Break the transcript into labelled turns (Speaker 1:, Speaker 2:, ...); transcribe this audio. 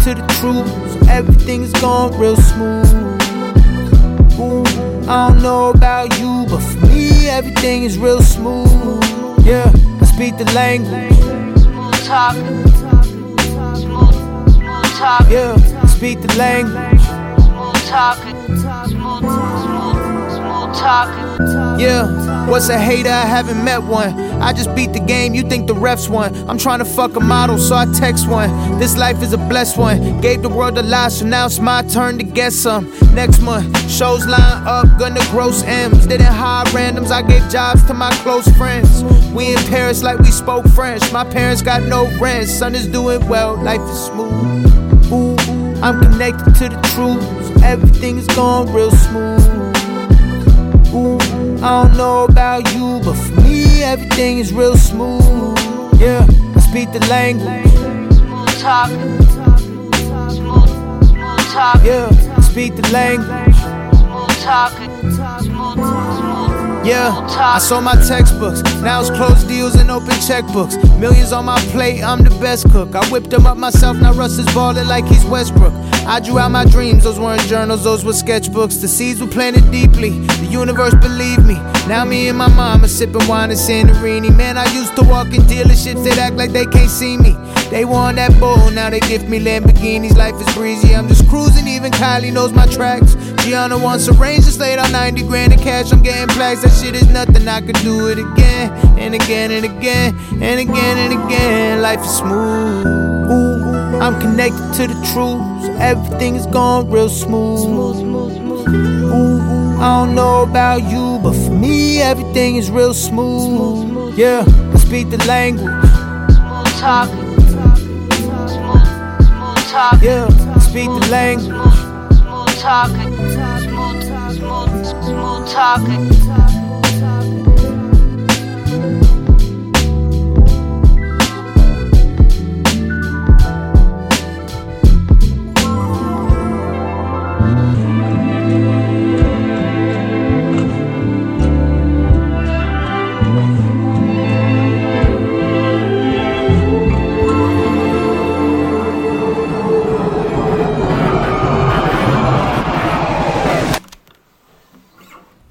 Speaker 1: to the truth. Everything is going real smooth. Ooh, I don't know about you, but for me, everything is real smooth. Yeah, I speak the language.
Speaker 2: Smooth talking. Smooth talking.
Speaker 1: Yeah, I speak the language.
Speaker 2: Smooth talking. Smooth talking.
Speaker 1: Yeah, what's a hater? I haven't met one. I just beat the game, you think the refs won. I'm trying to fuck a model, so I text one. This life is a blessed one. Gave the world a lot, so now it's my turn to get some. Next month, shows line up, gonna gross M's. Didn't hire randoms, I gave jobs to my close friends. We in Paris like we spoke French. My parents got no rent, son is doing well, life is smooth. Ooh, I'm connected to the truth. Everything is going real smooth. Ooh, I don't know about you, but for me, everything is real smooth. Yeah, I speak the language.
Speaker 2: Smooth talking. Smooth talking.
Speaker 1: Yeah, I speak the language.
Speaker 2: Smooth talking.
Speaker 1: Yeah, I saw my textbooks. Now it's closed deals and open checkbooks. Millions on my plate, I'm the best cook. I whipped them up myself, now Russ is ballin' like he's Westbrook. I drew out my dreams, those weren't journals, those were sketchbooks. The seeds were planted deeply, the universe believed me. Now me and my mama sipping wine in Santorini. Man, I used to walk in dealerships, they'd act like they can't see me. They want that bull, now they gift me Lamborghinis. Life is breezy, I'm just cruising, even Kylie knows my tracks. Gianna wants a range, just laid out 90 grand in cash, I'm getting plaques. That shit is nothing, I could do it again, and again, and again, and again, and again. Life is smooth. Ooh, I'm connected to the truth. Everything is going real smooth. Ooh, I don't know about you, but for me, everything is real smooth. Yeah, I speak the language.
Speaker 2: Smooth talking. Smooth talking.
Speaker 1: Yeah, I speak the language.
Speaker 2: Smooth talking. Smooth talking.